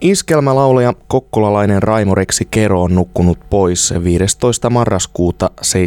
Iskelmälaulaja kokkolalainen Raimo Reksi Kero on nukkunut pois 15. marraskuuta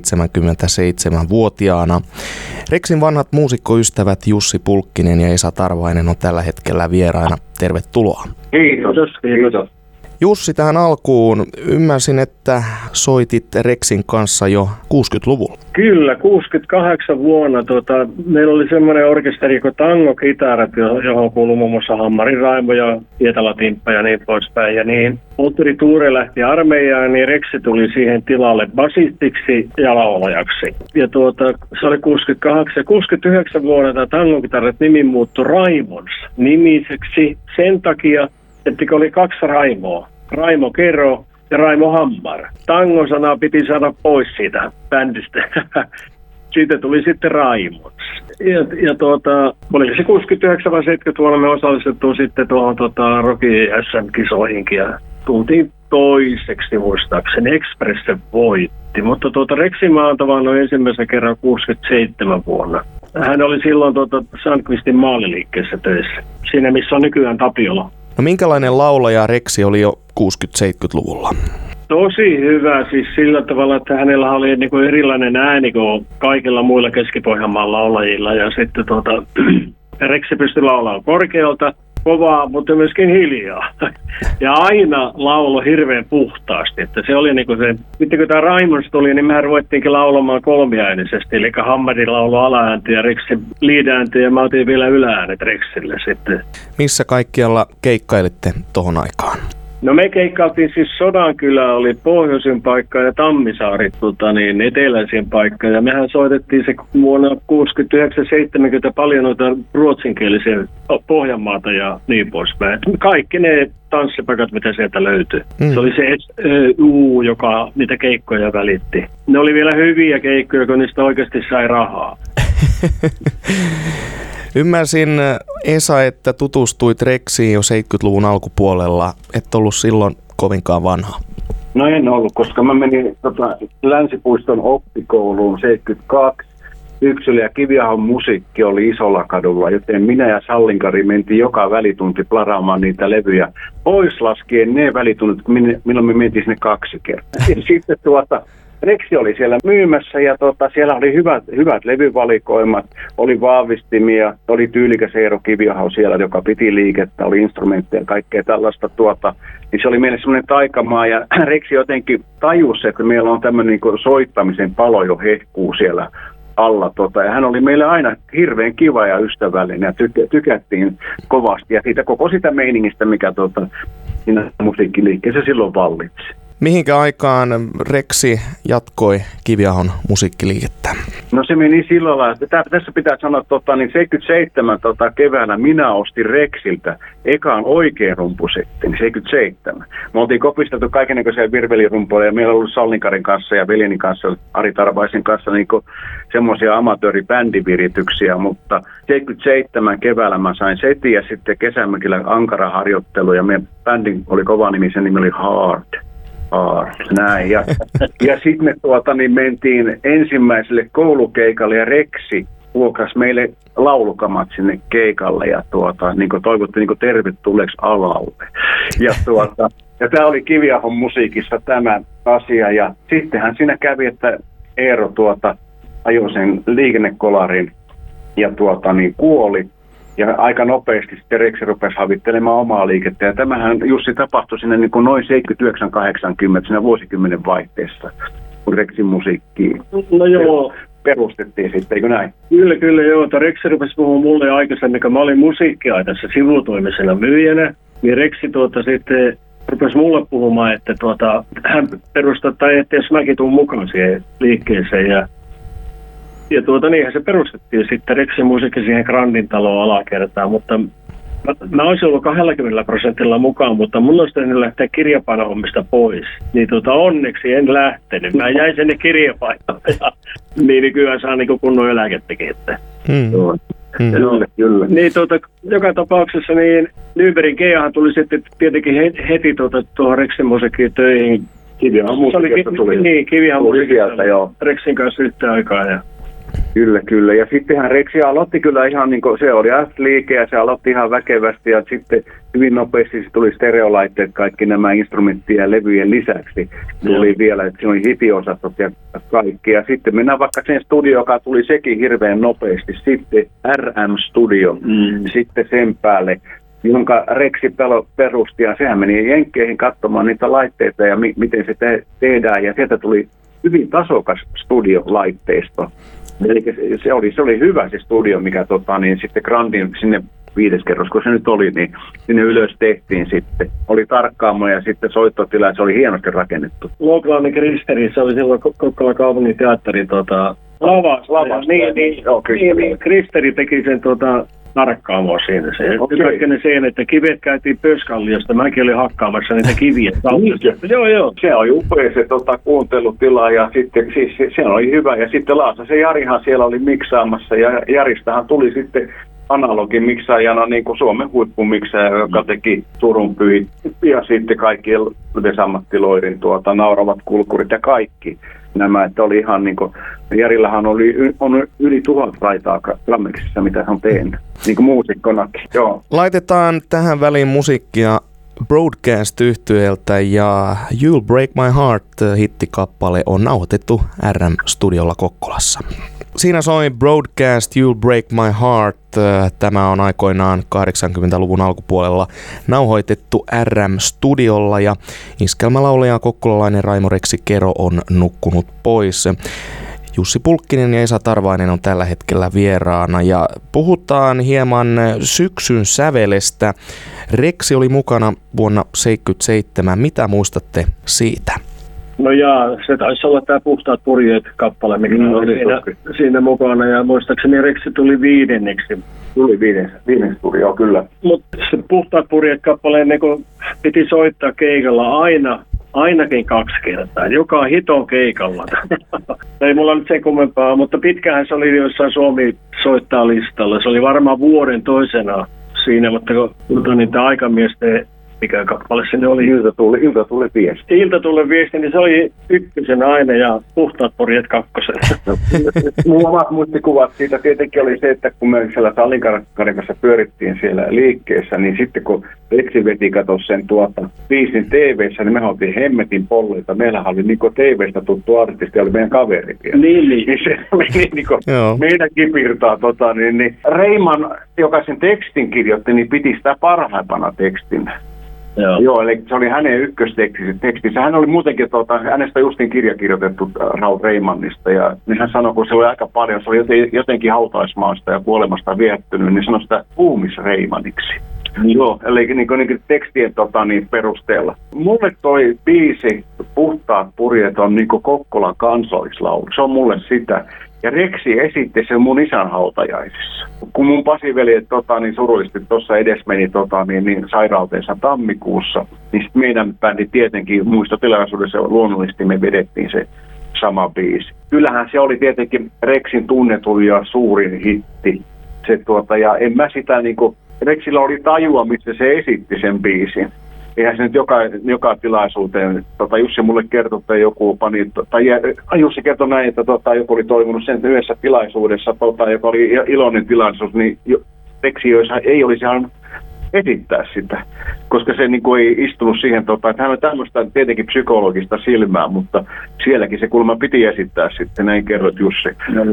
77-vuotiaana. Reksin vanhat muusikkoystävät Jussi Pulkkinen ja Esa Tarvainen on tällä hetkellä vieraina. Tervetuloa. Kiitos. Jussi, tähän alkuun ymmärsin, että soitit Reksin kanssa jo 60-luvulla. Kyllä, 68 vuonna. Meillä oli semmoinen orkesteri kuin Tango Kitarat, johon kuului muun muassa Hammarin Raimo ja Hietala Timppa ja niin poispäin. Ja niin Otteri Tuure lähti armeijaan, niin Reksi tuli siihen tilalle basistiksi ja laulajaksi. Ja se oli 68 ja 69 vuonna tämä Tango Kitarat nimi muuttui Raimons nimiseksi sen takia, että oli kaksi Raimoa. Raimo Kero ja Raimo Hammar. Tango-sana piti saada pois siitä bändistä. Siitä tuli sitten Raimons. Ja oliko se 69 vai 70 vuonna me osallistuttiin sitten tuohon Rocky SM-kisoihinkin ja tultiin toiseksi muistaakseni. Expresse voitti, mutta Reksi Maantavan on ensimmäisen kerran 67 vuonna. Hän oli silloin Sandqvistin maaliliikkeessä töissä. Siinä missä on nykyään Tapiola. No minkälainen laulaja Reksi oli jo 60-70-luvulla? Tosi hyvä, siis sillä tavalla, että hänellä oli niin kuin erilainen ääni kuin kaikilla muilla Keski-Pohjanmaan laulajilla. Ja sitten Reksi pystyi laulamaan korkealta, kovaa, mutta myöskin hiljaa. Ja aina laulo hirveän puhtaasti. Että se oli niin kuin se, sitten kun tämä Raimons tuli, niin mehän ruvettiinkin laulamaan kolmiäänisesti. Eli Hammarin laulo alaääntä ja Reksi liidääntä ja mä otin vielä ylääänet Reksille sitten. Missä kaikkialla keikkailitte tohon aikaan? No me keikkailtiin siis Sodankylä oli pohjoisin paikka ja Tammisaari eteläisin paikka. Ja mehän soitettiin se vuonna 69-70 paljon noita ruotsinkielisiä Pohjanmaata ja niin poispäin. Kaikki ne tanssipaikat, mitä sieltä löytyi. Se oli se SU, joka niitä keikkoja välitti. Ne oli vielä hyviä keikkoja, kun niistä oikeasti sai rahaa. Ymmärsin, Esa, että tutustuit Reksiin jo 70-luvun alkupuolella. Et ollut silloin kovinkaan vanha. No en ollut, koska mä menin Länsipuiston oppikouluun 72. Yksilö ja Kiviahon musiikki oli Isolla kadulla, joten minä ja Sallinkari mentiin joka välitunti plaraamaan niitä levyjä. Pois laskien ne välitunnit, milloin me mentiin sinne 2 kertaa. Sitten Reksi oli siellä myymässä ja siellä oli hyvät levyvalikoimat, oli vahvistimia, oli tyylikäs Eero Kiviaho siellä, joka piti liikettä, oli instrumentteja ja kaikkea tällaista. Niin se oli meille semmoinen taikamaa ja Reksi jotenkin tajusi, että meillä on tämmöinen niin soittamisen palo jo hehkuu siellä alla. Ja hän oli meille aina hirveän kiva ja ystävällinen ja tykättiin kovasti ja siitä koko sitä meiningistä, mikä siinä musiikkiliikkeessä silloin vallitsi. Mihinkä aikaan Reksi jatkoi Kiviahon musiikkiliikettä? No se meni sillä lailla, että tässä pitää sanoa, että 77 keväällä minä ostin Reksiltä ekaan oikein rumpusetin, 77. Me oltiin kopisteltu kaikennäköisiä virvelirumpuja ja meillä on ollut Sallinkarin kanssa ja veljeni kanssa, Ari Tarvaisen kanssa semmoisia amatööribändivirityksiä, mutta 77 keväällä mä sain setin ja sitten kesämökillä Ankara-harjoittelu ja meidän bändin oli kova nimi, sen nimi oli Hard. Näin. Ja sitten me mentiin ensimmäiselle koulukeikalle ja Reksi vuokrasi meille laulukamat sinne keikalle ja toivottiin tervetulleeksi alalle. Ja tämä oli Kiviahon musiikissa tämä asia ja sittenhän siinä kävi, että Eero ajoi sen liikennekolarin ja kuoli. Ja aika nopeasti sitten Reksi rupesi havittelemaan omaa liikettä. Ja tämähän Jussi tapahtui siinä noin 79-80 siinä vuosikymmenen vaihteessa, kun Reksin musiikkiin perustettiin sitten, eikö näin? Kyllä joo. Reksi rupesi puhumaan mulle aikaisemmin, kun mä olin musiikkiaitassa sivutoimisena myyjänä. Niin Reksi sitten rupesi mulle puhumaan, että hän perustaa, tai että jos mäkin tuun mukaan siihen liikkeeseen ja niinhän se perustettiin sitten Reksin musiikki siihen Grandin taloon alakertaan, mutta mä olisin ollut 20% mukaan, mutta mun olisi tehnyt lähteä kirjapainohommista pois. Niin onneksi en lähtenyt. Mä jäin sinne kirjapainolle ja niin nykyään saa kunnon eläkettäkin. Kyllä. Niin joka tapauksessa niin Nybergin Keijahan tuli sitten tietenkin heti tuohon Reksin musiikkiin töihin. Kiviahon musiikista tuli. Niin, Kiviahon musiikista. Joo. Reksin kanssa yhtä aikaa ja Kyllä. Ja sittenhän Rexi aloitti kyllä ihan niin kuin, se oli F-liike ja se aloitti ihan väkevästi ja sitten hyvin nopeasti se tuli stereolaitteet, kaikki nämä instrumenttien ja levyjen lisäksi. Tuli vielä, että siinä oli hitiosastot ja kaikki. Ja sitten mennään vaikka sen studio, joka tuli sekin hirveän nopeasti. Sitten RM Studio, sitten sen päälle, jonka Rexi perusti ja sehän meni Jenkkeihin katsomaan niitä laitteita ja miten se tehdään. Ja sieltä tuli hyvin tasokas studiolaitteisto. Eli se oli hyvä se studio, mikä niin sitten Grandin sinne 5. kerros, kun se nyt oli, niin sinne ylös tehtiin sitten. Oli tarkkaamo ja sitten soittotila, ja se oli hienosti rakennettu. Loklainen Kristeri, se oli silloin Kokkolan kaupungin teatterin lavas. Niin, Kristeri teki sen tarkkaamoa siinä. Kaikki ne sen, että kivet käytiin Pöskalliosta. Mäkin olin hakkaamassa niitä kiviä. Joo. Se oli upea se kuuntelutila ja sitten siis se oli hyvä. Ja sitten Laasasen Jarihan siellä oli miksaamassa ja Jaristahan tuli sitten analogin miksaajana niin kuin Suomen huippumiksaaja, joka teki Turun Pyhit ja sitten kaikki Vesammattiloirin nauravat kulkurit ja kaikki nämä, että oli ihan niin kuin, Jarillähän on yli 1000 raitaa Grammeksissa, mitä hän on tehnyt, niin kuin muusikkonakin. Joo. Laitetaan tähän väliin musiikkia Broadcast-yhtyeeltä ja You'll Break My Heart-hittikappale on nauhoitettu RM-studiolla Kokkolassa. Siinä soi Broadcast You'll Break My Heart. Tämä on aikoinaan 80-luvun alkupuolella nauhoitettu RM-studiolla ja iskelmälaulaja kokkolalainen Raimo Reksi Kero on nukkunut pois. Jussi Pulkkinen ja Esa Tarvainen on tällä hetkellä vieraana ja puhutaan hieman syksyn sävelestä. Reksi oli mukana vuonna 1977. Mitä muistatte siitä? No se taisi olla tämä Puhtaat purjeet -kappale, mikä oli siinä mukana, ja muistaakseni Reksi tuli 5. Tuli 5. studio, kyllä. Mutta se Puhtaat purjeet -kappaleen niin piti soittaa keikalla ainakin 2 kertaa, joka hiton keikalla. Ei mulla nyt sen kummempaa, mutta pitkähän se oli jossain Suomi soittaa listalla. Se oli varmaan vuoden toisena siinä, mutta kun niitä aikamiesten, mikä kappale sinne oli? Ilta tuli viesti. Ilta tuli viesti, niin se oli 1 aina ja Puhtaat purjeet 2. Mun omat muistikuvat siitä tietenkin oli se, että kun me siellä Sallinkarin kanssa pyörittiin siellä liikkeessä, niin sitten kun Reksi veti sen biisin TV:ssä, niin me oltiin hemmetin polleita. Meillähän oli niin TV:stä tuttu artisti, oli meidän kaveri vielä. Niin. Se oli niin meidän kipirtaa. Niin Reiman, joka sen tekstin kirjoitti, niin piti sitä parhaimpana tekstinä. Joo, eli se oli hänen ykköstekstinsä. Hän oli muutenkin, hänestä justiin kirja kirjoitettu Raul Reimannista, ja niin hän sanoi, kun se oli aika paljon, se oli jotenkin hautaismaasta ja kuolemasta viehtynyt, niin sanoi sitä puumisreimanniksi. Joo, eli niin tekstien perusteella. Mulle toi biisi Puhtaat purjeet on niin Kokkolan kansallislaulu, se on mulle sitä. Ja Reksi esitti sen mun isän hautajaisissa. Kun mun Pasi-veljet surullisesti tuossa edes meni niin sairauteensa tammikuussa, niin sitten meidän bändi tietenkin muistotilaisuudessa luonnollisesti me vedettiin se sama biisi. Kyllähän se oli tietenkin Reksin tunnetuin ja suurin hitti. Ja en mä sitä Reksillä oli tajua, missä se esitti sen biisin. Eihän se nyt joka tilaisuuteen, Jussi mulle kertoi, että joku Jussi kertoi näin, että joku oli toivonut sen yhdessä tilaisuudessa, joka oli iloinen tilaisuus, niin Reksi ei olisi halunnut esittää sitä, koska se ei istunut siihen, että hän on tämmöistä tietenkin psykologista silmää, mutta sielläkin se kulma piti esittää sitten, näin kerroit Jussi.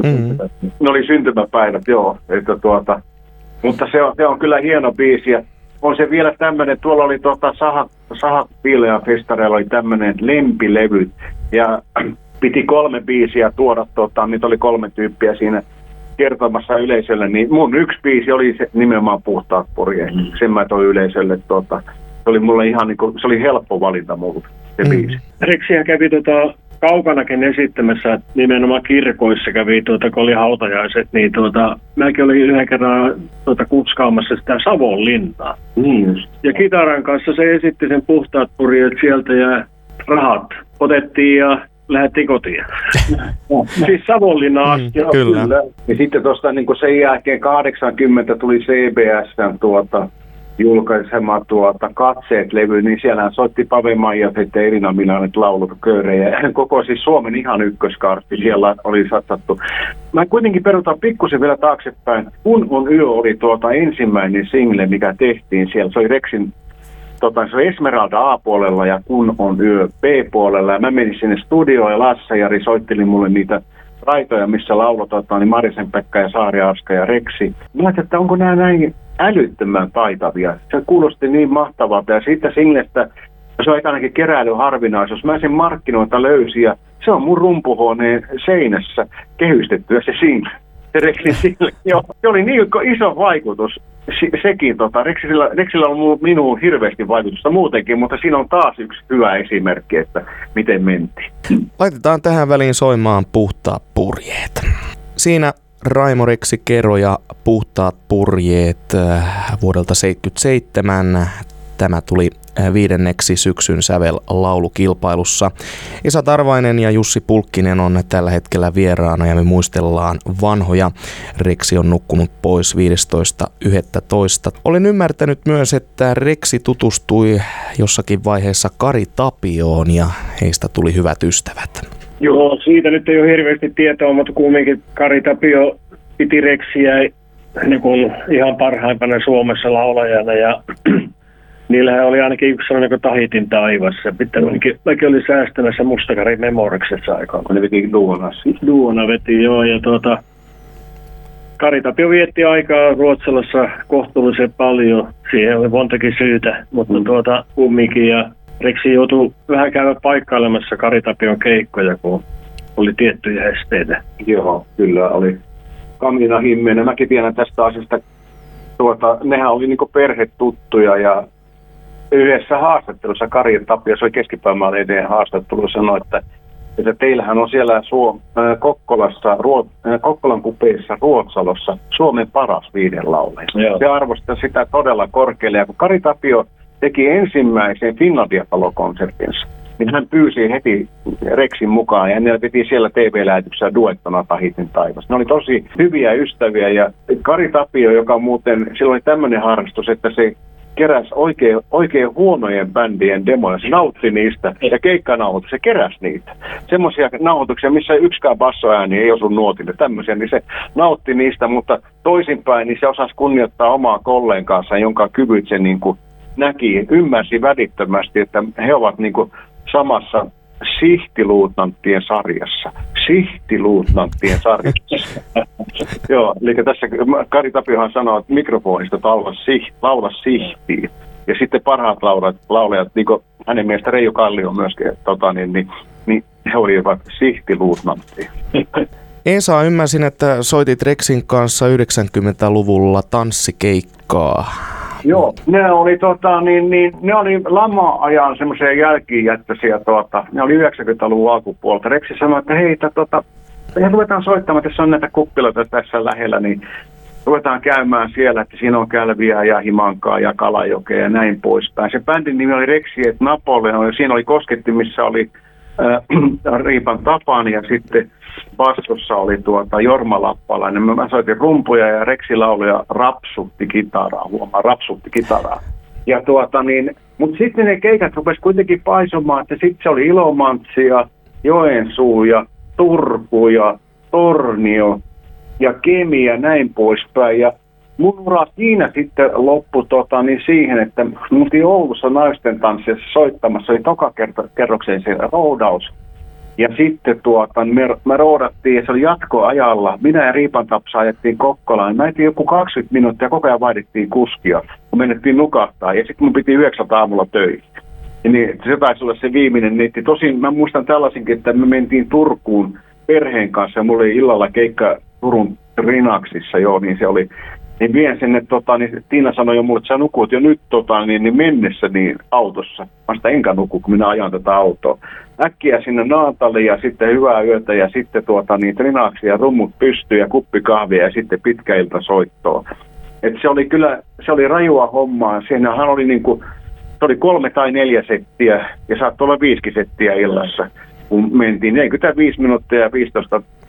Ne oli syntymäpäivät, joo, että mutta se on kyllä hieno biisi. On se vielä tämmöinen, tuolla oli Saha Piilean festareilla oli tämmöinen lempilevy ja piti 3 biisiä tuoda, niitä oli 3 tyyppiä siinä kertomassa yleisölle, niin mun yksi biisi oli se nimenomaan Puhtaat purjeet. Sen mä toin yleisölle, se oli mulle ihan se oli helppo valinta mulle se biisi. Reksihän kävi kaukanakin esittämässä, nimenomaan kirkoissa kävi, kun oli hautajaiset, niin mäkin olin yhden kerran kutskaamassa sitä Savonlinnaa. Ja kitaran kanssa se esitti sen Puhtaat purjeet sieltä ja rahat otettiin ja lähdettiin kotiin. Siis Savonlinnaan asti. Kyllä. Ja sitten tuosta sen jälkeen 80 tuli CBS:n julkaisema Katseet-levy, niin siellä soitti Pave Maija sitten Elina Milanet lauluköörejä. Koko siis Suomen ihan ykköskartti siellä oli satsattu. Mä kuitenkin perutaan pikkusen vielä taaksepäin. Kun on yö oli ensimmäinen single, mikä tehtiin siellä. Se oli Rexin, se oli Esmeralda A-puolella ja Kun on yö B-puolella. Ja mä menin sinne studioon ja Lasse Jari soitteli mulle niitä raitoja, missä lauloi Marisen Pekka ja Saari Arska ja Rexi. Mä ajattelin, että onko nämä näin älyttömän taitavia. Se kuulosti niin mahtavalta ja siitä singlestä se on ainakin keräily harvinaisuus. Mä sen markkinoilta löysin ja se on mun rumpuhuoneen seinässä kehystettyä se single. Se Rexin single. Se oli niin iso vaikutus. Sekin, Rexillä on minuun hirveästi vaikutusta muutenkin, mutta siinä on taas yksi hyvä esimerkki, että miten mentiin. Laitetaan tähän väliin soimaan Puhtaat purjeet. Siinä Raimo Reksi Kero ja Puhtaat purjeet vuodelta 1977. Tämä tuli 5. syksyn sävel-laulukilpailussa. Esa Tarvainen ja Jussi Pulkkinen on tällä hetkellä vieraana ja me muistellaan vanhoja. Reksi on nukkunut pois 15.11. Olen ymmärtänyt myös, että Reksi tutustui jossakin vaiheessa Kari Tapioon ja heistä tuli hyvät ystävät. Joo, siitä nyt ei ole hirveästi tietoa, mutta kumminkin Kari Tapio piti Reksiä niin kuin ihan parhaimpana Suomessa laulajana ja niillähän oli ainakin yksi sellainen kuin Tahitin taivas. Mäkin oli säästämässä Mustakarin Memoriksessa aikaan. Kun ne veti duonassa. Duona veti, joo. Ja Kari Tapio vietti aikaa Ruotsalassa kohtuullisen paljon. Siihen oli montakin syytä, mutta kumminkin. Ja Reksi joutui vähän käydä paikkailemassa Kari Tapion keikkoja, kun oli tiettyjä esteitä. Joo, kyllä oli. Kamina Himmenen. Mäkin tiedän tästä asiasta. Nehän oli niinku perhetuttuja ja yhdessä haastattelussa Kari Tapio, se oli Keskipäämaan haastattelu, sanoi, että teillähän on siellä Kokkolassa, Kokkolan kupeissa Ruotsalossa Suomen paras viidenlaulaja. Se arvostaa sitä todella korkealle. Ja kun Kari Tapio teki ensimmäisen Finlandia-talokonsertinsa, niin hän pyysi heti Rexin mukaan ja ne piti siellä TV-lähetyksessä duettona Tahitin taivas. Ne oli tosi hyviä ystäviä ja Kari Tapio, joka muuten, sillä oli tämmöinen harrastus, että se keräsi oikein huonojen bändien demoja. Se nautti niistä ja keikkanauhoitus, se keräsi niitä. Semmoisia nauhoituksia, missä yksikään bassoääni ei osu nuotille, tämmöisiä, niin se nautti niistä, mutta toisinpäin niin se osasi kunnioittaa omaa kollegansa, jonka kyvyt se niin kuin näki, ymmärsi välittömästi, että he ovat niin kuin samassa Sihtiluutnanttien sarjassa. Joo, eli tässä Kari Tapiohan sanoo, että mikrofonista laula sihtiin. Ja sitten parhaat laulajat, niin kuin hänen mielestä Reijo Kallio myöskin, niin he olivat Sihtiluutnanttia. Esa, ymmärsin, että soitit Rexin kanssa 90-luvulla tanssikeikkaa. Joo, ne oli ne oli lama-ajan semmoisia jälkijättöisiä, ne oli 90-luvun alkupuolta. Reksi sanoi, että hei, ruvetaan soittamaan, tässä on näitä kuppiloita tässä lähellä, niin ruvetaan käymään siellä, että siinä on Kälviä ja Himankaa ja Kalajokea ja näin poispäin. Se bändin nimi oli Reksi et Napoleon, siinä oli kosketti, missä oli Riipan Tapani ja sitten bassossa oli Jorma Lappalainen. Mä soitin rumpuja ja Reksi lauluja rapsutti kitaraa. Ja mutta sitten ne keikat rupesi kuitenkin paisumaan, että sitten se oli Ilomantsi ja Joensuu ja Turku ja Tornio ja Kemi ja näin poispäin. Ja mun ura siinä sitten loppui siihen, että me oltiin Oulussa naisten tanssissa soittamassa, oli tokakerrokseen se roudaus. Ja sitten me roudattiin ja se oli jatkoajalla. Minä ja Riipan Tapsa ajettiin Kokkolaan. Mä etin joku 20 minuuttia ja koko ajan vaihdettiin kuskia, kun menettiin nukahtaa. Ja sitten mun piti 9 aamulla töihin. Ja niin, se taisi olla se viimeinen netti. Tosin mä muistan tällaisinkin, että me mentiin Turkuun perheen kanssa ja mulla oli illalla keikka Turun Rinaksissa, niin se oli. Niin vien sinne, niin Tiina sanoi jo mulle, että sä nukut jo nyt niin mennessä niin autossa. Vasta enkä nuku, kun minä ajan tätä autoa. Äkkiä sinne Naantaliin ja sitten hyvää yötä ja sitten Rinaksi ja rummut pystyy ja kuppi kahvia ja sitten pitkä ilta soittoa. Et se oli rajua hommaa. Siinähän oli se oli 3 tai 4 settiä ja saattoi olla 5 settiä illassa, kun mentiin 45 minuuttia ja 15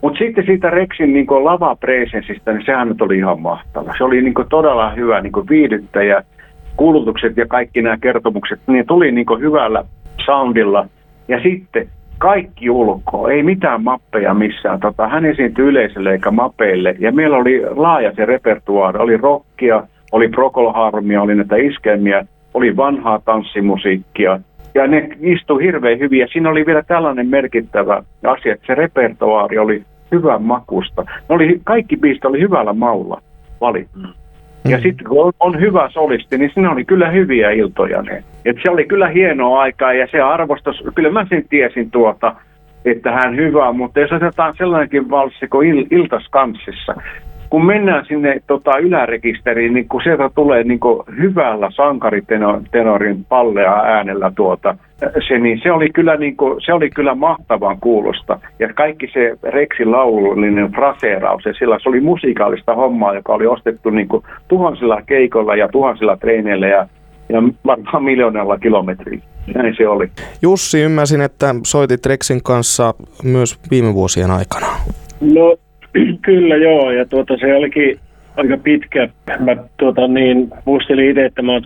Mutta sitten siitä Rexin niin lavapresensistä, niin sehän nyt oli ihan mahtava. Se oli niin todella hyvä niin viihdyttäjä. Kuulutukset ja kaikki nämä kertomukset, niin tuli niin hyvällä soundilla. Ja sitten kaikki ulkoa, ei mitään mappeja missään. Hän esiintyi yleisölle eikä mapeille. Ja meillä oli laaja se repertuaari. Oli rockia, oli Procol Harumia, oli näitä iskelmiä, oli vanhaa tanssimusiikkia. Ja ne istui hirveän hyvin. Ja siinä oli vielä tällainen merkittävä asia, että se repertuaari oli hyvän makusta. Kaikki biisit oli hyvällä maulla valittu. Ja sitten kun on hyvä solisti, niin siinä oli kyllä hyviä iltoja ne. Et se oli kyllä hienoa aikaa ja se arvostus, kyllä mä sen tiesin että hän hyvä, mutta jos otetaan sellainenkin valssi kuin Iltaskanssissa, kun mennään sinne ylärekisteriin, niin kun sieltä tulee niin hyvällä sankaritenorin pallea äänellä niin se oli kyllä mahtavan kuulosta. Ja kaikki se Rexin laulullinen fraseeraus, ja sillä se oli musiikaalista hommaa, joka oli ostettu niin tuhansilla keikoilla ja tuhansilla treeneillä ja varmaan miljoonalla kilometriä. Näin se oli. Jussi, ymmärsin, että soitit Rexin kanssa myös viime vuosien aikana. No kyllä joo, ja se olikin aika pitkä. Mä muistelin itse, että mä oon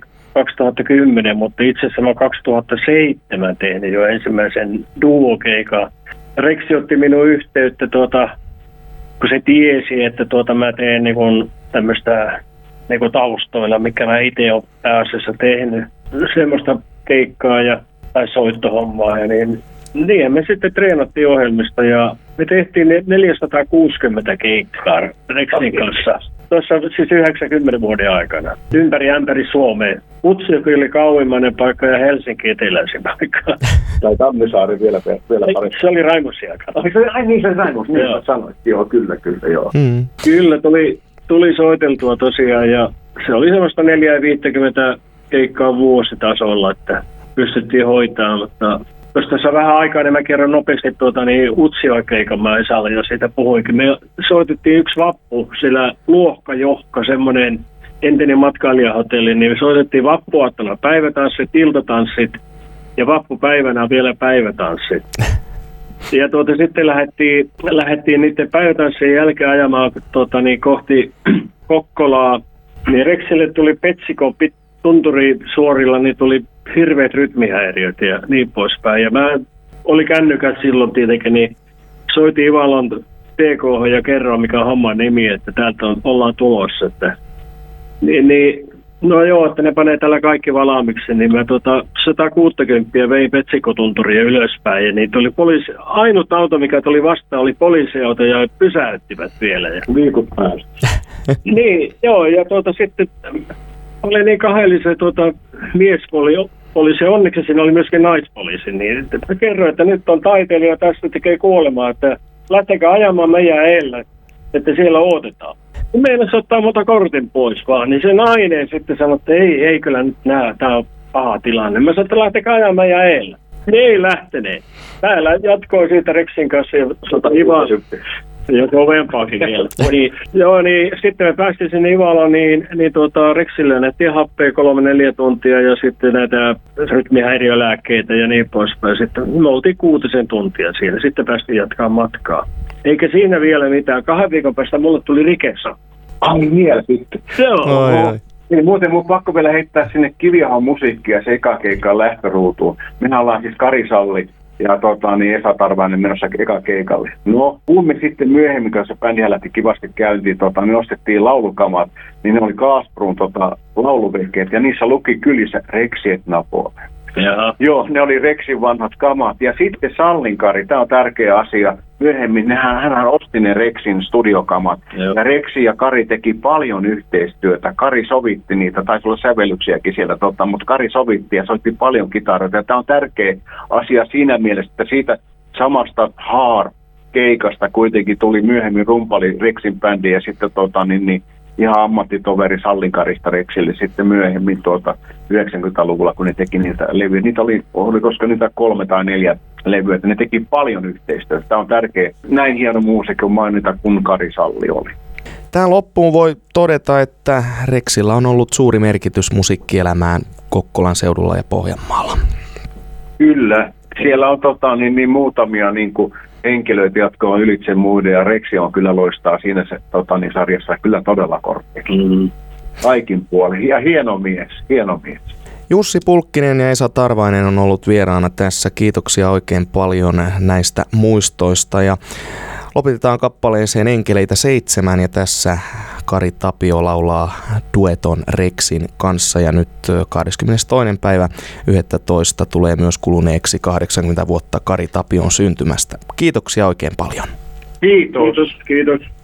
2010, mutta itse asiassa mä 2007 tehnyt jo ensimmäisen duo-keikan. Rexi otti minun yhteyttä, kun se tiesi, että mä teen tämmöistä taustoilla, mikä mä itse olen pääasiassa tehnyt. Semmoista keikkaa tai soittohommaa. Ja niin me sitten treenattiin ohjelmista ja me tehtiin 460 keikkaa Rexin kanssa. Tuossa siis 90 vuoden aikana. Ympäri Suomeen. Utsjoki oli kauimmainen paikka ja Helsinki eteläisin paikka. Tai Tammisaari vielä parempi. Se oli Raimosin aikana. Ai niin se Raimos, niin sanoit. Joo, kyllä, joo. Kyllä, tuli soiteltua tosiaan ja se oli semmoista 450 keikkaa vuositasolla, että pystyttiin hoitamaan, mutta jos tässä on vähän aikaa, niin mä kerron nopeasti Utsjoen-keikan, mä Esalle jo siitä puhuinkin. Me soitettiin yksi vappu, sillä Luohka-Johka, semmoinen entinen matkailijahotelli, niin me soitettiin vappuaattona päivätanssit, iltatanssit ja vappupäivänä vielä päivätanssit. Ja sitten lähdettiin niiden päivätanssien jälkeen ajamaan kohti Kokkolaa, niin Rexille tuli Petsikon tunturisuorilla, niin tuli hirveät rytmihäiriöt ja niin poispäin. Ja mä oli kännykät silloin tietenkin, niin soitin Ivalon TK:hon ja kerroin, mikä on homman nimi, että täältä ollaan tulossa. No joo, että ne panee täällä kaikki valaamiksi, niin mä 160 vein Petsikotunturia ylöspäin. Ja niitä oli ainut auto, mikä tuli vastaan, oli poliisiauto ja pysäyttivät vielä. Viikut päällä. Niin, joo, ja sitten oli niin kahdellisen miespoliisi, onneksi siinä oli myöskin naispoliisi, niin mä kerroin, että nyt on taiteilija tästä tekee kuolemaa, että lähtekää ajamaan meidän eellä, että siellä odotetaan. Meillä se ottaa muuta kortin pois vaan, niin se nainen sitten sanoi, että ei kyllä nyt tämä on paha tilanne. Mä sanoin, että lähtekää ajamaan meidän eellä. Ne ei lähteneet. Täällä jatkoi siitä Rexin kanssa ja Ivan. Ja kovempaakin vielä. niin sitten me päästiin sinne Ivaloon, niin Rexille annettiin happea 3-4 tuntia ja sitten näitä rytmihäiriölääkkeitä ja niin poispäin. Sitten me oltiin 6 tuntia siinä, sitten päästiin jatkaa matkaa. Eikä siinä vielä mitään. 2 viikon päästä mulle tuli rikesa. Ai vielä sitten. Joo. Niin, muuten mun pakko vielä heittää sinne Kiviahon musiikkia se ekakeikkaan lähtöruutuun. Minä ollaan siis Kari Salli ja Esa Tarvainen menossa ekakeikalle. No, kun me sitten myöhemmin, kun se bändi lähti kivasti käyntiin, niin nostettiin laulukamat, niin ne oli Gaasbruun lauluvehkeet ja niissä luki kylissä Rexi et Napole. Jaha. Joo, ne oli Rexin vanhat kamat. Ja sitten Sallinkari, tämä on tärkeä asia. Myöhemmin hän osti ne Rexin studiokamat. Joo. Ja Rexi ja Kari teki paljon yhteistyötä. Kari sovitti niitä, taisi olla sävellyksiäkin siellä, mutta Kari sovitti ja soitti paljon kitaroita. Ja tämä on tärkeä asia siinä mielessä, että siitä samasta keikasta kuitenkin tuli myöhemmin rumpali Rexin bändi ja sitten ihan ammattitoveri Sallinkarista Rexille sitten myöhemmin 90-luvulla, kun ne teki niitä levyjä. Niitä oli koska niitä 3 tai 4 levyä, että ne teki paljon yhteistyötä. Tämä on tärkeä. Näin hieno muusikko mainita, kun Kari Salli oli. Tähän loppuun voi todeta, että Rexillä on ollut suuri merkitys musiikkielämään Kokkolan seudulla ja Pohjanmaalla. Kyllä. Siellä on muutamia henkilöitä, jotka on ylitse muiden, ja Reksi on kyllä loistaa siinä sarjassa kyllä todella korkealla. Kaikin puolin. Ja hieno mies. Jussi Pulkkinen ja Esa Tarvainen on ollut vieraana tässä. Kiitoksia oikein paljon näistä muistoista. Ja lopetetaan kappaleeseen Enkeleitä 7 ja tässä Kari Tapio laulaa dueton Reksin kanssa. Ja nyt 22. päivä 11. tulee myös kuluneeksi 80 vuotta Kari Tapion syntymästä. Kiitoksia oikein paljon. Kiitos.